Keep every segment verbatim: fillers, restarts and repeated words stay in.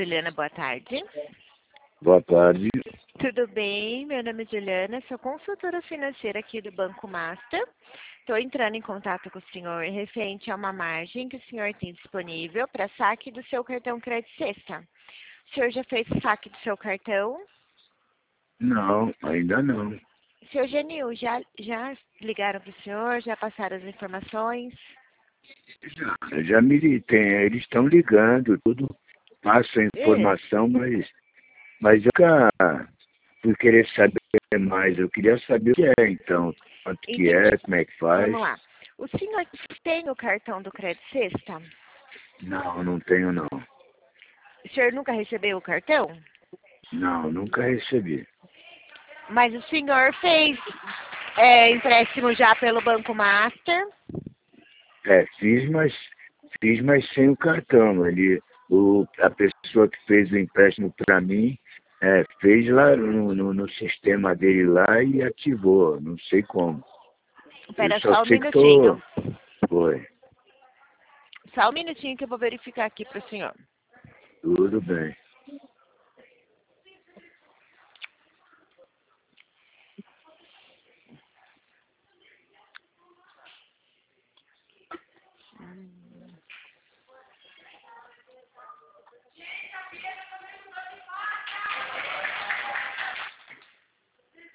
Juliana, boa tarde. Boa tarde. Tudo bem? Meu nome é Juliana, sou consultora financeira aqui do Banco Master. Estou entrando em contato com o senhor referente a uma margem que o senhor tem disponível para saque do seu cartão Crédito Sexta. O senhor já fez o saque do seu cartão? Não, ainda não. Senhor Genil, já, já ligaram para o senhor? Já passaram as informações? Já, eu já me tem, eles estão ligando, tudo passa a É. informação, mas, mas eu nunca fui querer saber mais. Eu queria saber o que é, então, quanto que Entendi. é, como é que faz. Vamos lá. O senhor tem o cartão do Crédito Sexta? Não, não tenho não. O senhor nunca recebeu o cartão? Não, nunca recebi. Mas o senhor fez é, empréstimo já pelo Banco Master? É, fiz, mas fiz, mas sem o cartão. Ele, o, a pessoa que fez o empréstimo para mim é, fez lá no, no, no sistema dele lá e ativou, não sei como. Eu Espera só só um sei que tô. minutinho. Foi, Só um minutinho que eu vou verificar aqui para o senhor. tudo bem.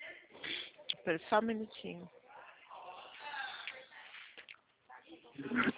Espera só um minutinho.